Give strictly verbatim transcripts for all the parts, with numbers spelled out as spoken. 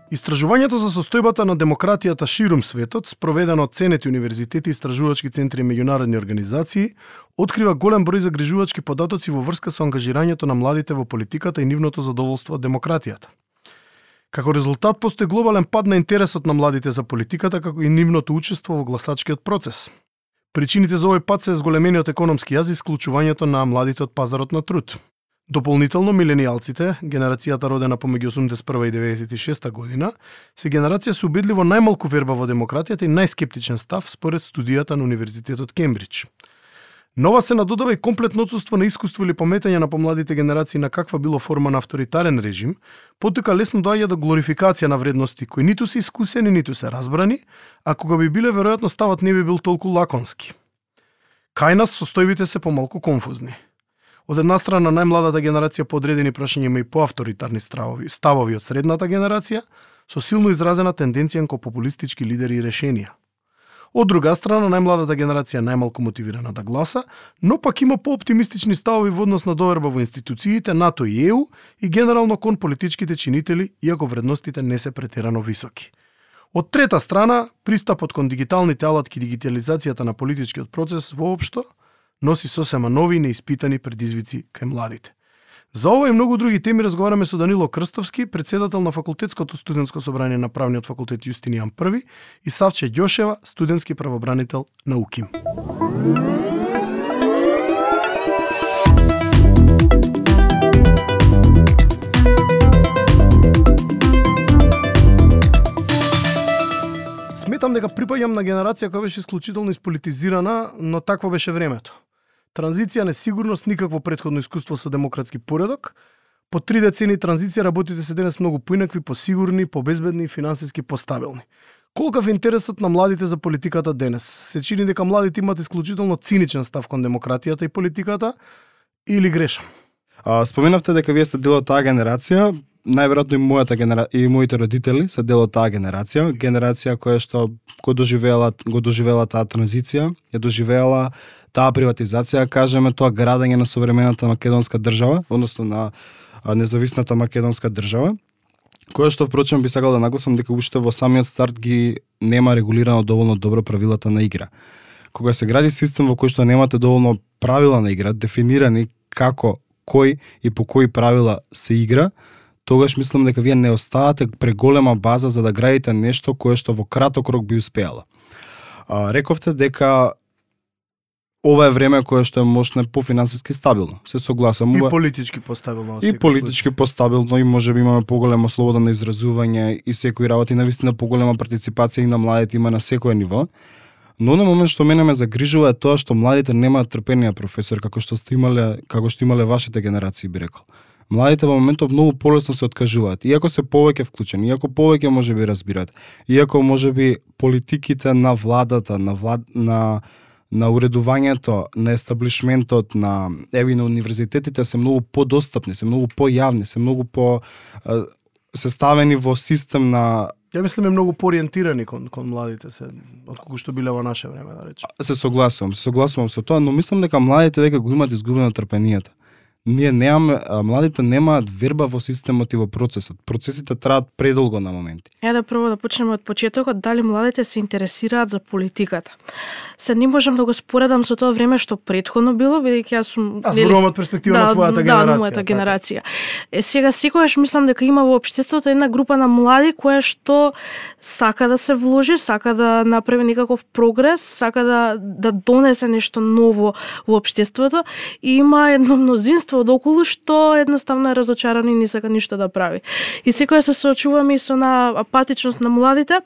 Истражувањето за состојбата на демократијата ширум светот, спроведено од ценети универзитети, истражувачки центри и меѓународни организации, открива голем број загрижувачки податоци во врска со ангажирањето на младите во политиката и нивното задоволство од демократијата. Како резултат постои глобален пад на интересот на младите за политиката, како и нивното учество во гласачкиот процес. Причините за овој пад се зголемениот економски јаз и исклучувањето на младите од пазарот на труд. Дополнително, миленијалците, генерацијата родена помеѓу осумдесет и прва и деветдесет и шеста година, се генерација со убедливо најмалку верба во демократијата и најскептичен став според студијата на Универзитетот Кембридж. Нова се надодава и комплетно отсутство на искуство или паметење на помладите генерации на каква било форма на авторитарен режим, потоа лесно доаѓа до глорификација на вредности кои ниту се искусени, ниту се разбрани, а кога би биле, веројатно ставот не би бил толку лаконски. Кај нас состојбите се помалку конфузни. Од една страна, најмладата генерација по одредени прашања има и поавторитарни ставови, ставови од средната генерација, со силно изразена тенденција кон популистички лидери и решенија. Од друга страна, најмладата генерација најмалку мотивирана да гласа, но пак има пооптимистични ставови во однос на доверба во институциите, НАТО и Е У и генерално кон политичките чинители, иако вредностите не се претерано високи. Од трета страна, пристапот кон дигиталните алатки и дигитализацијата на политичкиот процес воопшто носи сосема нови и неиспитани предизвици кај младите. За ова и многу други теми разговараме со Данило Крстовски, председател на факултетското студентско собрание на правниот факултет Јустинијан Први, и Савче Ѓошева, студентски правобранител на УКИМ. Сметам дека припаѓам на генерација која беше исклучително исполитизирана, но такво беше времето. Транзиција, несигурност, никакво претходно искуство со демократски поредок. По три децени транзиција работите се денес многу поинакви, посигурни, побезбедни и финансиски постабилни. Колкав е интересот на младите за политиката денес? Се чини дека младите имат исклучително циничен став кон демократијата и политиката, или грешам? А, споменавте дека вие сте дел од таа генерација. Најверојатно и мојата генера... и моите родители се дел од таа генерација, генерација која што го доживеала, го доживеала таа транзиција, ја доживеала таа приватизација, кажеме тоа градење на современата македонска држава, односно на независната македонска држава, која што впрочем би сакал да нагласам дека уште во самиот старт ги нема регулирано доволно добро правилата на игра. Кога се гради систем во кој што немате доволно правила на игра, дефинирани како, кој и по кои правила се игра, тогаш мислам дека вие не оставате преголема база за да градите нешто кое што во краток рок би успеало. А, рековте дека ова е време кое што е можне пофинансиски стабилно. Се согласам. И политички постабилно. И политички постабилно и можеби имаме поголема слобода на изразување и секои работи, навистина поголема партиципација и на младите има на секое ниво. Но на момент што мене ме загрижува е тоа што младите немаат трпение, професор, како што сте имале, како што имале вашите генерации, би рекол. Младите во моментов многу полесно се откажуваат, иако се повеќе вклучени, иако повеќе можеби разбираат, иако можеби политиките на владата, на влад, на на уредувањето, на естаблишментот, на еви на универзитетите се многу подостапни, се многу појавни, се многу по се ставени во систем на Ја мислам е многу поориентирани кон кон младите се отколку што биле во наше време, да речем. Се согласувам, се согласувам со тоа, но мислам дека младите веќе го имаат изгубено трпението. Ние немаме, младите немаат верба во системот и во процесот. Процесите траат предолго на моменти. Ја да прво да почнеме од почетокот, дали младите се интересираат за политиката. Се не можам да го споредам со тоа време што претходно било, бидејќи јас сум Аз зборувам од перспектива да, на твојата да, генерација. Да, на мојата генерација. Е, сега секогаш мислам дека има во општеството една група на млади која што сака да се вложи, сака да направи некаков прогрес, сака да да донесе нешто ново во општеството и има едно мнозинство од околу што едноставно е разочарано и не сака ништо да прави. И секоја се соочуваме и со на апатичност на младите,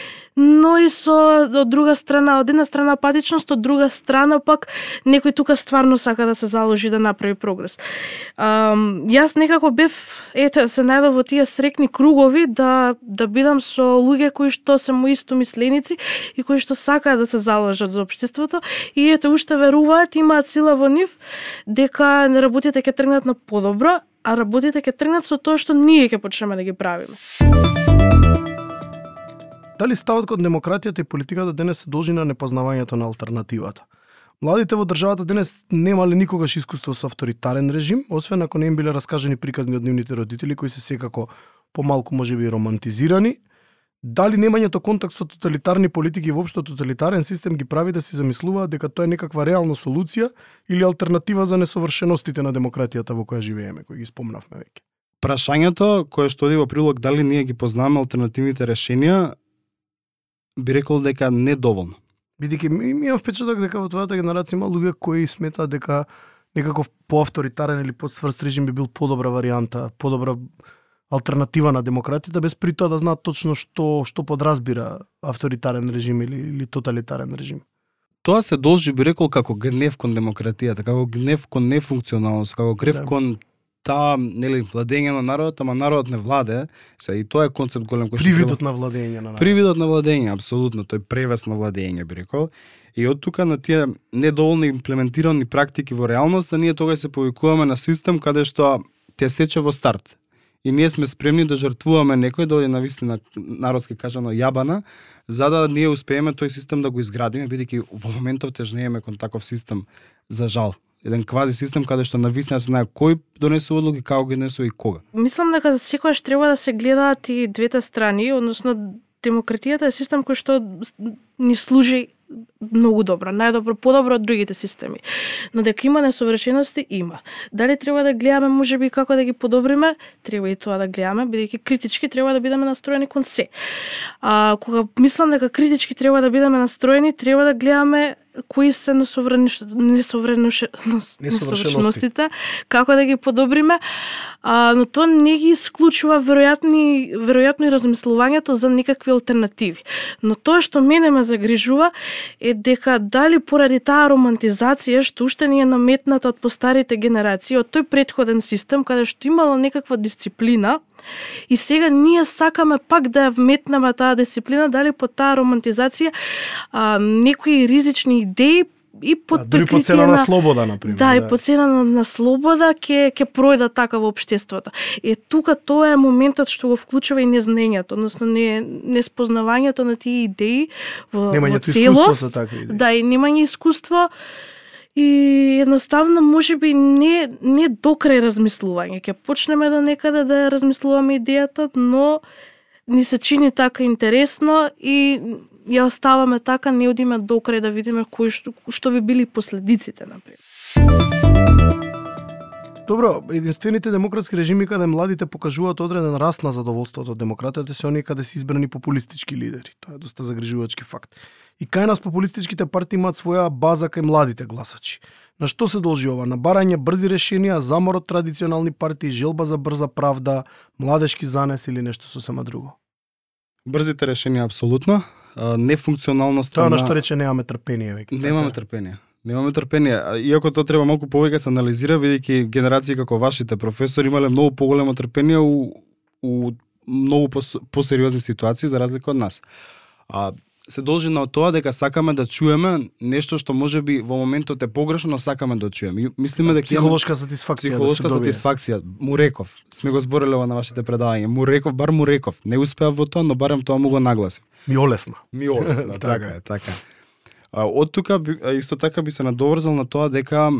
но и со од друга страна, од една страна апатичност, од друга страна пак некој тука стварно сака да се заложи да направи прогрес. Um, јас некако бев, ете, се најдов во тие срекни кругови да да бидам со луѓе кои што се мои истомисленици и кои што сакаат да се заложат за општеството и ете уште веруваат, имаат сила во нив дека работите ќе тргнат на подобро, а работите ќе тргнат со тоа што ние ќе почнеме да ги правиме. Дали ставот кон демократијата и политиката денес се должи на непознавањето на алтернативата? Младите во државата денес немале никогаш искуство со авторитарен режим, освен ако не им биле раскажани приказни од нивните родители кои се секако помалку можеби романтизирани. Дали немањето контакт со тоталитарни политики и воопшто тоталитарен систем ги прави да се замислуваат дека тоа е некаква реална солуција или алтернатива за несовршеностите на демократијата во која живееме, кои ги спомнавме веќе? Прашањето кое што оди во прилог дали ние ги познаваме алтернативните решенија, би рекол дека недоволно. Бидејќи ми имам впечаток дека во твојата генерација има луѓе кои сметаат дека некаков поавторитарен или подсврст режим би бил подобра варијанта, подобра алтернатива на демократијата, без при тоа да знаат точно што што подразбира авторитарен режим или, или тоталитарен режим. Тоа се должи, би рекол, како гнев кон демократијата, како гнев кон нефункционалност, како гнев да. Кон таа, нели, владење на народот, ама народот не владе, се и тоа е концепт голем кој што Привидот на владење на народот. Привидот на владење, апсолутно, тој превес на владење, би рекол. И од тука на тие недоволни имплементирани практики во реалноста, ние тогаш се повикуваме на систем каде што те сече во старт. И ние сме спремни да жртвуваме некој, да оди на вистина народски кажано јабана, за да ние успееме тој систем да го изградиме, бидејќи во моментов тежнееме кон таков систем, за жал. Еден квази систем каде што на вистина се знае кој донесува одлуки, како ги донесува и кога. Мислам дека секогаш треба да се гледаат и двете страни, односно демократијата е систем кој што ни служи многу добро, најдобро, подобро од другите системи. Но дека има несовршености, има. Дали треба да гледаме можеби како да ги подобриме, треба и тоа да гледаме, бидејќи критички треба да бидеме настроени кон се. А кога мислам дека критички треба да бидеме настроени, треба да гледаме кои се несовршеностите, како да ги подобриме, а, но тоа не ги исклучува веројатни, веројатно и размислувањето за некакви алтернативи. Но тоа што мене ме загрижува е дека дали поради таа романтизација што уште ни е наметната од постарите генерации, од тој претходен систем каде што имало некаква дисциплина, и сега ние сакаме пак да ја вметнеме таа дисциплина, дали по таа романтизација а, некои ризични идеи и под да, по цена на, на слобода, например. Да, да, и по цена на, на слобода ќе ќе пројдат така во општеството. Е тука тоа е моментот што го вклучува и незнаењето, односно не неспознавањето на тие идеи во, во целост. За такви идеи. Да, и немање искуство. И едноставно можеби не не до крај размислување. Ќе почнеме до некаде да ја размислуваме идејата, но ни се чини така интересно и ја оставаме така, не одиме до крај да видиме кои што, што би били последиците, например. Добро, единствените демократски режими каде младите покажуваат одреден раст на задоволството од демократијата се оние каде се избрани популистички лидери. Тоа е доста загрижувачки факт. И кај нас популистичките партии имаат своја база кај младите гласачи. На што се должи ова? На барање брзи решенија, замор од традиционални партии, желба за брза правда, младешки занес или нешто сосема друго? Брзите решенија апсолутно, нефункционалноста. Тоа на што рече немаме трпение веќе. Немаме трпение. Немаме трпение, иако тоа треба малку повеќе се анализира, бидејќи генерации како вашите професори имале многу поголемо трпение у, у многу посериозни ситуации за разлика од нас. А се должи на тоа дека сакаме да чуеме нешто што можеби во моментот е погрешно, но сакаме да чуеме. Мислиме дека психолошка сатисфакција, психолошка да се сатисфакција. Муреков, сме го збореле на вашите предавања. Муреков, бар Муреков, не успеав во тоа, но барем тоа му го нагласив. Ми олесна. Ми олесна, така е, така. А, од тука исто така би се надоврзал на тоа дека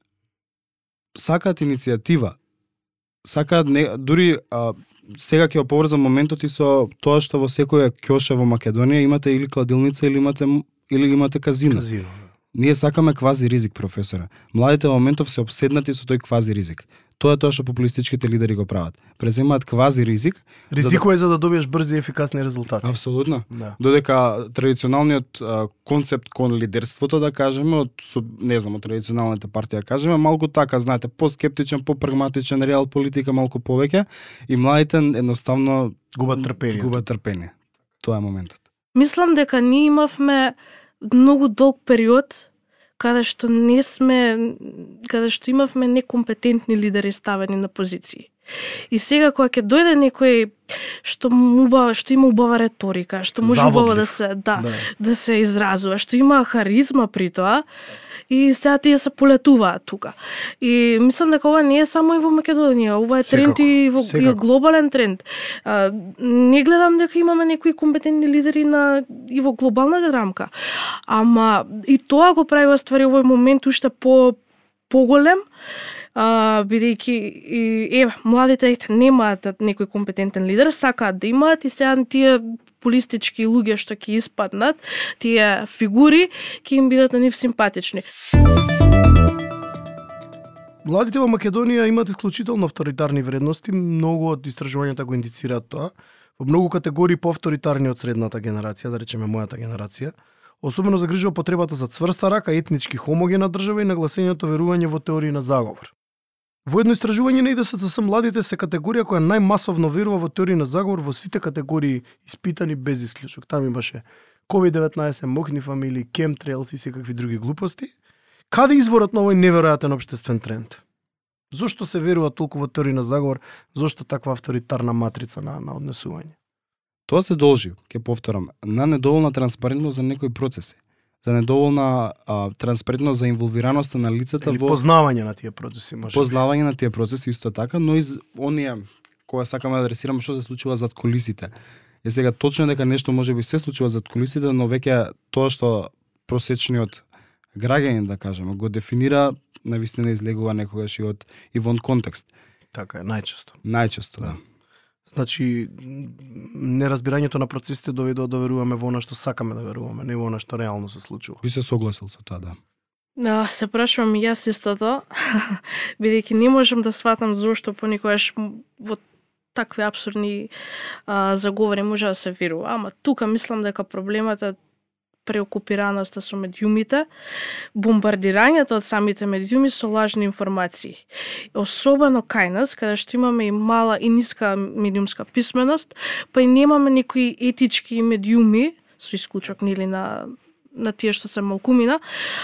сакаат иницијатива. Сакаат не, дури а, сега ќе оповрзам моментот и со тоа што во секоја ќоша во Македонија имате или кладилница или имате или имате казино. Казино. Ние сакаме квази ризик, професора. Младите во моментов се обседнати со тој квази ризик. Тоа е тоа што популистичките лидери го прават. Преземаат квази ризик. Ризикува за да... за да добиеш брзи и ефикасни резултати. Апсолутно. Да. Додека традиционалниот а, концепт кон лидерството, да кажеме, од со, не знам, од традиционалните партии, да кажеме, малку така, знаете, по-скептичен, по-прагматичен, реал политика малку повеќе и младите едноставно губат трпение. Губат трпение. Тоа е моментот. Мислам дека ние имавме многу долг период каде што не сме, каде што имавме некомпетентни лидери ставени на позиции. И сега кога ќе дојде некој што му убава, што има убава реторика, што може убаво да се да, да да се изразува, што има харизма при тоа, и сега тие се полетуваат тука. И мислам дека ова не е само и во Македонија, ова е тренд и во и глобален тренд. А, не гледам дека имаме некои компетентни лидери на и во глобалната рамка. Ама и тоа го прави ствари овој момент уште по поголем. а, бидејќи еве младите ете немаат некој компетентен лидер, сакаат да имаат и сега тие популистички луѓе што ќе испаднат, тие фигури ќе им бидат на нив симпатични. Младите во Македонија имаат исклучително авторитарни вредности, многу од истражувањата го индицираат тоа. Во многу категории поавторитарни од средната генерација, да речеме мојата генерација, особено загрижува потребата за цврста рака, етнички хомогена држава и нагласеното верување во теории на заговор. Во едно истражување на И Д С Ц С младите се категорија која најмасовно верува во теории на заговор во сите категории испитани без исклучок. Там имаше ковид деветнаесет, мокни фамилии, chemtrails и секакви други глупости. Каде изворот на овој неверојатен општествен тренд? Зошто се верува толку во теории на заговор? Зошто таква авторитарна матрица на, на однесување? Тоа се должи, ќе повторам, на недоволна транспарентност за некои процеси, за недоволна а, транспарентност за инволвираноста на лицата Или во познавање на тие процеси, може. познавање на тие процеси исто така, но и оние кога сакаме да адресираме што се случува зад кулисите. Е сега точно дека нешто можеби се случува зад кулисите, но веќе тоа што просечниот граѓанин, да кажеме, го дефинира, навистина излегува некогаш и од и вон контекст. Така е, најчесто. Најчесто, да. Значи, неразбирањето на процесите доведе да веруваме во она што сакаме да веруваме, не во она што реално се случува. Би се согласил со тоа, да. Да, се прашувам и јас истото, бидејќи не можам да сватам зошто понекогаш во такви апсурдни а, заговори може да се верува. Ама тука мислам дека проблемот е преокупираноста со медиумите, бомбардирањето од самите медиуми со лажни информации. Особено кај нас, каде што имаме и мала и ниска медиумска писменост, па и немаме некои етички медиуми, со исклучок нели на на тие што се малкумина,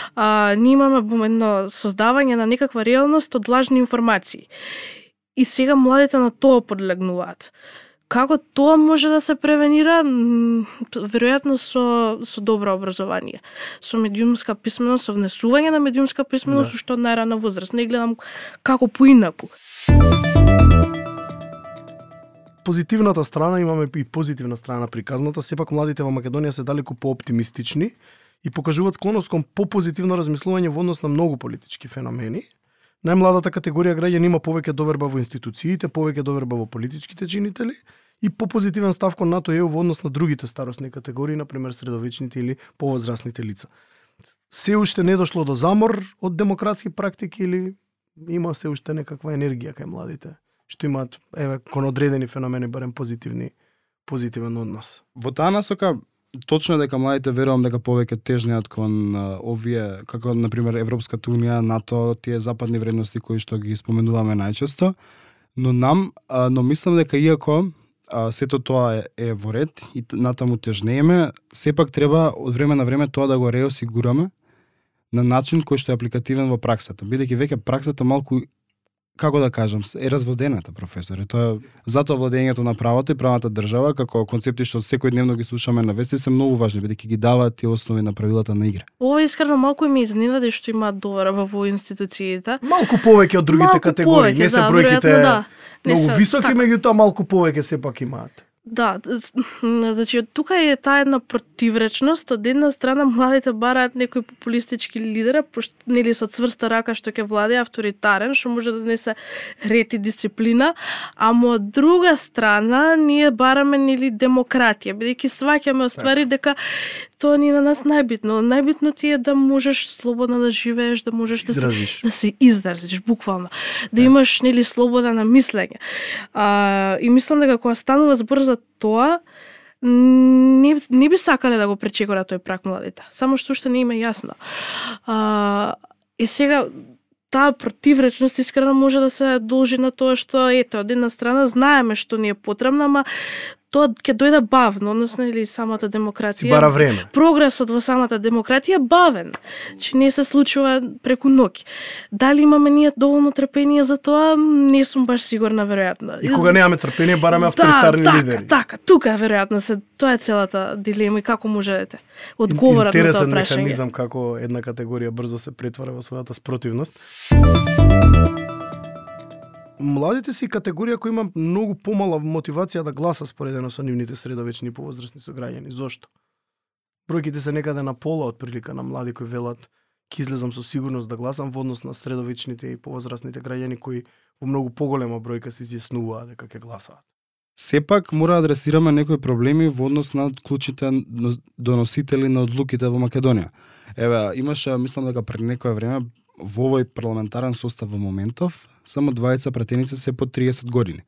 а, ние имаме едно создавање на некаква реалност од лажни информации. И сега младите на тоа подлегнуваат. Како тоа може да се превенира? Веројатно со, со добро образование, со медиумска писменост, со внесување на медиумска писменост, да. Што најрана возраст. Не гледам како поинаку. Позитивната страна, имаме и позитивна страна на приказната, сепак младите во Македонија се далеку пооптимистични и покажуваат склоност кон попозитивно размислување во однос на многу политички феномени. Најмладата категорија граѓани има повеќе доверба во институциите, повеќе доверба во политичките чинители и попозитивен став кон НАТО и Е У во однос на другите старосни категории, например средовечните или повозрастните лица. Се уште не дошло до замор од демократски практики или има се уште некаква енергија кај младите, што имаат еве кон одредени феномени барем позитивни позитивен однос. Во таа насока точно е дека младите верувам дека повеќе тежнеат кон а, овие, како на пример Европската унија, НАТО, тие западни вредности кои што ги споменуваме најчесто, но нам, а, но мислам дека иако а, сето тоа е, е во ред и натаму тежнееме, сепак треба од време на време тоа да го реосигураме на начин кој што е апликативен во праксата, бидејќи веќе праксата малку, како да кажам, е разводената, професоре. Тоа затоа владењето на правото и правната држава како концепти што секојдневно ги слушаме на вести се многу важни, бидејќи ги даваат тие основи на правилата на игра. Ова искрено малку ми изненади што имаат доверба во институциите. Малку повеќе од другите малку категории, повеќе, не се да, бројките да. Не многу се, високи, така. меѓутоа малку повеќе сепак имаат. Да, значи тука е таа една противречност. Од една страна младите бараат некој популистички лидер, пошто нели со цврста рака што ќе владее, авторитарен, што може да донесе ред и дисциплина, ама од друга страна ние бараме нели демократија, бидејќи сваќаме оствари дека тоа ни е на нас најбитно. Најбитно ти е да можеш слободно да живееш, да можеш да се, да се изразиш буквално, да имаш нели слобода на мислење. А, и мислам дека кога станува збор за тоа, не, не би сакале да го пречекора тој прак младите. Само што уште не им е јасно. А, и сега таа противречност искрено може да се должи на тоа што ете од една страна знаеме што ни е потребно, ама тоа ќе дојде бавно, односно или самата демократија. Си бара време. Прогресот во самата демократија бавен, че не се случува преку ноќ. Дали имаме ние доволно трпение за тоа, не сум баш сигурна, веројатно. И кога немаме трпение, бараме авторитарни да, лидери. Така, така, тука веројатно се тоа е целата дилема и како можете одговорат на тоа Интересен прашање. механизам како една категорија брзо се претвара во својата спротивност. Младите си категорија која има многу помала мотивација да гласа споредено со нивните средовечни и повозрастни сограѓани. Зошто? Бројките се некаде на пола од прилика на млади кои велат ќе излезам со сигурност да гласам во однос на средовечните и повозрастните граѓани кои во многу поголема бројка се изјаснуваат дека ќе гласаат. Сепак мора да адресираме некои проблеми во однос на клучните доносители на одлуките во Македонија. Еве, имаше, мислам дека пред некое време во овој парламентарен состав во моментов само дваесет пратеници се по триесет години.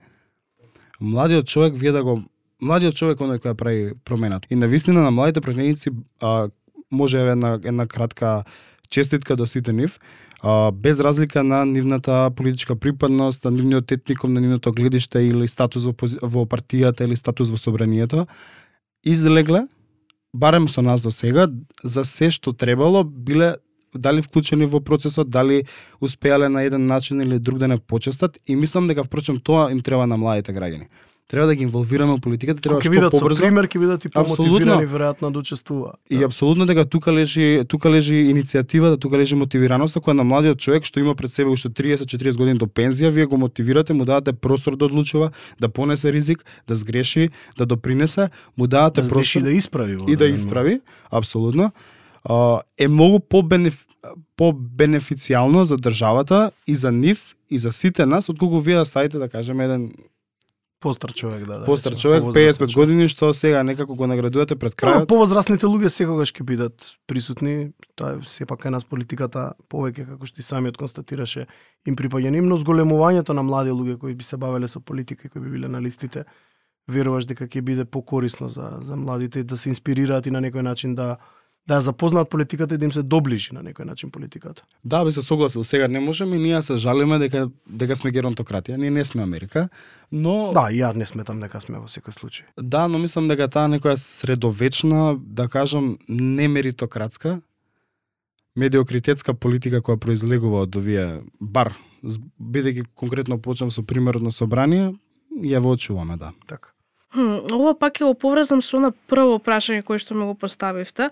Младиот човек вие да го младиот човек оној кој прави промената. И навистина на младите пратеници а, може една една кратка честитка до сите нив, а, без разлика на нивната политичка припадност, на нивниот етникум, на нивното гледиште или статус во, во партијата или статус во собранието, излегле, барем со нас до сега, за се што требало, биле дали вклучени во процесот, дали успеале на еден начин или друг да не почестат, и мислам дека впрочем тоа им треба на младите граѓани. Треба да ги инволвираме во политиката, треба што видат побрзо. Со пример ќе бидат и помотивирани веројатно да учествуваат. И апсолутно дека тука лежи тука лежи иницијативата, тука лежи мотивираноста која на младиот човек што има пред себе уште триесет до четириесет години до пензија, вие го мотивирате, му давате простор да одлучува, да понесе ризик, да сгреши, да допринесе, му давате да простор да исправи и да исправи, апсолутно. Uh, е многу по-бенеф... по-бенефицијално за државата и за нив и за сите нас, отколку вие да ставите, да кажеме, еден постар човек, да, да. Постар човек, пеесет и пет години, што сега некако го наградувате пред крајот. Да, повозрастните луѓе секогаш ќе бидат присутни, тоа е сепак кај нас политиката повеќе, како што и самиот констатираше, им припаѓа ним, но зголемувањето на млади луѓе кои би се бавеле со политика и кои би биле на листите, веруваш дека ќе биде покорисно за за младите да се инспирираат и на некој начин да да ја запознаат политиката и да им се доближи на некој начин политиката. Да, би се согласил. Сега не можеме и ние се жалиме дека дека сме геронтократија. Ние не сме Америка, но да, и ја не сметам дека сме во секој случај. Да, но мислам дека таа некоја средовечна, да кажам, немеритократска, медиокритетска политика која произлегува од овие бар, бидејќи конкретно почнав со примерот на собрание, ја воочуваме, да. Така. Хм, ова пак ќе го поврзам со на прво прашање кое што ме го поставивте,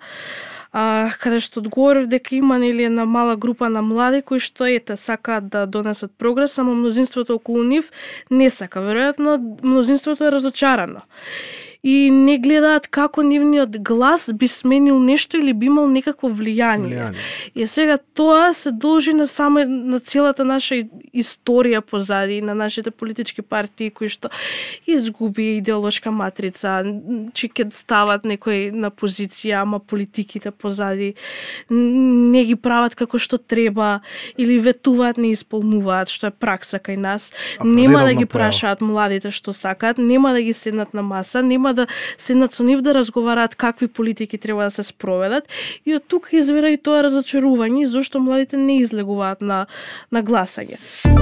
а, каде што одговорив дека има нели една мала група на млади кои што ете сакаат да донесат прогрес, само мнозинството околу нив не сака. Веројатно мнозинството е разочарано и не гледаат како нивниот глас би сменил нешто или би имал некакво влијание. влијание. И сега тоа се должи на само на целата наша историја позади, на нашите политички партии кои што изгуби идеолошка матрица, че ќе стават некој на позиција, ама политиките позади не ги прават како што треба или ветуваат, не исполнуваат, што е пракса кај нас. А, нема да ги прашаат младите што сакаат, нема да ги седнат на маса, нема да седнат со нив да разговараат какви политики треба да се спроведат, и од тука извира и тоа разочарување зашто младите не излегуваат на на гласање.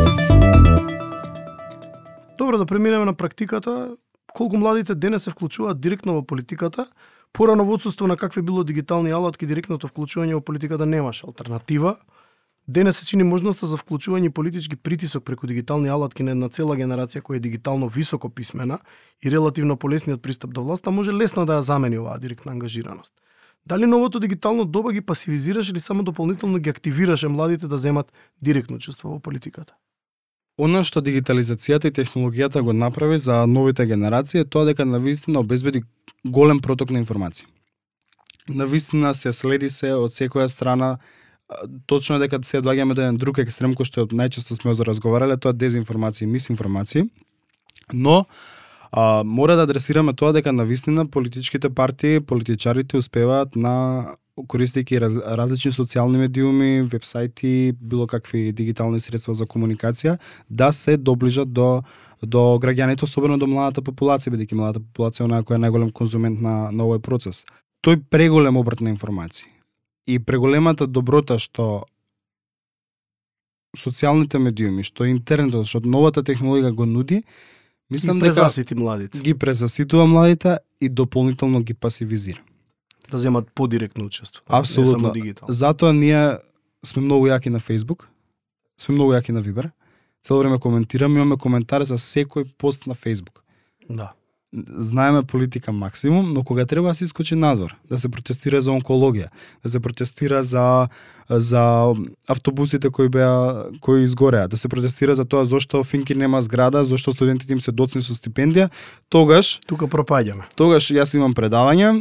Добро, да преминеме на практиката. Колку младите денес се вклучуваат директно во политиката? Порано во отсуство на какви било дигитални алатки, директното вклучување во политиката немаше алтернатива. Денес се чини можноста за вклучување и политички притисок преку дигитални алатки на една цела генерација која е дигитално високо писмена и релативно полесниот пристап до власта може лесно да ја замени оваа директна ангажираност. Дали новото дигитално доба ги пасивизираше или само дополнително ги активираше младите да земат директно учество во политиката? Она што дигитализацијата и технологијата го направи за новите генерации е тоа дека навистина обезбеди голем проток на информации. Навистина се следи се од секоја страна. Точно е дека се доаѓаме до еден друг екстрем кој што најчесто сме го разговарале, тоа дезинформации и мисинформации. Но а, мора да адресираме тоа дека навистина политичките партии, политичарите успеваат на користејќи раз, различни социјални медиуми, вебсајти, било какви дигитални средства за комуникација, да се доближат до до граѓаните, особено до младата популација, бидејќи младата популација е онаа која е најголем конзумент на на овој процес. Тој преголем обрт на информации и преголемата доброта што социјалните медиуми, што интернетот, што новата технологија го нуди, мислам дека презасити младите. Ги презаситува младите и дополнително ги пасивизира. Да земат подиректно учество. Апсолутно. Затоа ние сме многу јаки на Facebook, сме многу јаки на Viber. Цело време коментираме, имаме коментари за секој пост на Facebook. Да. Знаеме политика максимум, но кога треба да се искочи надвор, да се протестира за онкологија, да се протестира за за автобусите кои беа кои изгореа, да се протестира за тоа зошто Финки нема зграда, зошто студентите им се доцни со стипендија, тогаш тука пропаѓаме. Тогаш јас имам предавање,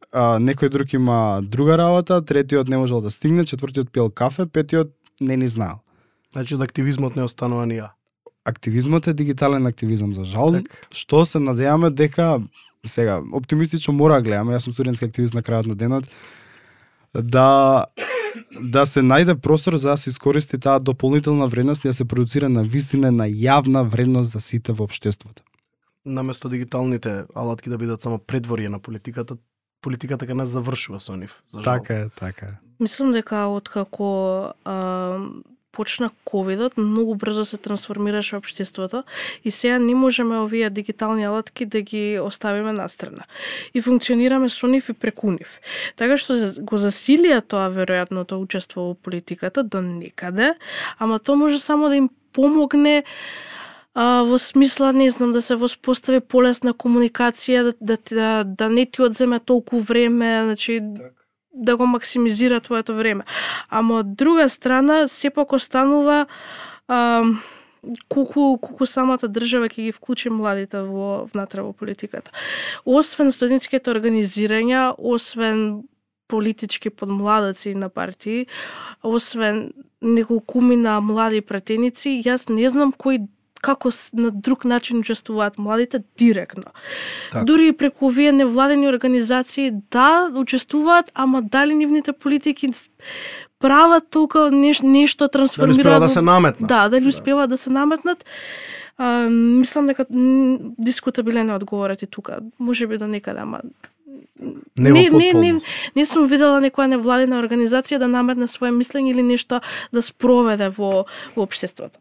а, некој друг има друга работа, третиот не можел да стигне, четвртиот пил кафе, петиот не ни знаел. Значи од активизмот не останува ни ја. Активизмот е дигитален активизам, за жал, Так. што се надеваме дека сега оптимистично мора да гледаме, јас сум студентски активист на крајот на денот, да да се најде простор за да се искористи таа дополнителна вредност и да се продуцира на вистина на јавна вредност за сите во општеството. Наместо дигиталните алатки да бидат само предворје на политиката, политиката ка не завршува со нив, за жал. Така е, така е. Мислам дека откако а, почна ковидот, многу брзо се трансформираше општеството и сега не можеме овие дигитални алатки да ги оставиме настрана. И функционираме со нив и преку нив. Така што го засилија тоа веројатното учество во политиката до некаде, ама тоа може само да им помогне а, во смисла, не знам, да се воспостави полесна комуникација, да, да, да, да не ти одземе толку време, значи, да го максимизира твоето време. Ама од друга страна, сепак останува а, колку, колку самата држава ќе ги вклучи младите во внатре во политиката. Освен студентските организирања, освен политички подмладаци на партии, освен неколкумина млади пратеници, јас не знам кој како на друг начин учествуваат младите директно. Так. Дури и преку овие невладени организации да учествуваат, ама дали нивните политики прават толку неш, нешто трансформираат. Дали успева да се наметнат. Да, дали успева да, да се наметнат. А, мислам дека дискутабилен е одговорот и тука. Можеби до некаде, ама Не, не, не, не, не сум видела некоја невладена организација да наметне свое мислење или нешто да спроведе во, во општеството.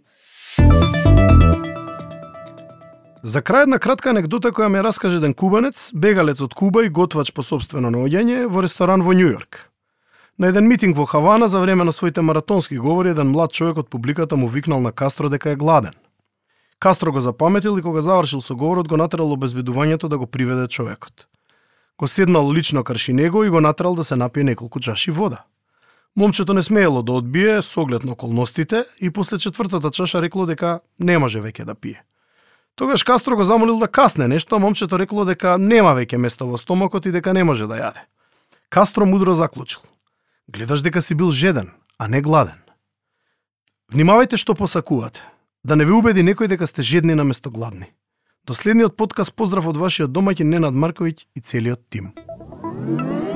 За крај една кратка анекдота која ми раскаже еден кубанец, бегалец од Куба и готвач по собствено наоѓање во ресторан во Њујорк. На еден митинг во Хавана за време на своите маратонски говори еден млад човек од публиката му викнал на Кастро дека е гладен. Кастро го запаметил и кога завршил со говорот го натерал обезбедувањето да го приведе човекот. Го седнал лично крши него и го натерал да се напие неколку чаши вода. Момчето не смеело да одбие со оглед на околностите и после четвртата чаша рекло дека не може веќе да пие. Тогаш Кастро го замолил да касне нешто, а момчето рекло дека нема веќе место во стомакот и дека не може да јаде. Кастро мудро заклучил: гледаш дека си бил жеден, а не гладен. Внимавајте што посакувате, да не ви убеди некој дека сте жедни наместо гладни. До следниот подкаст поздрав од вашиот домаќин Ненад Марковиќ и целиот тим.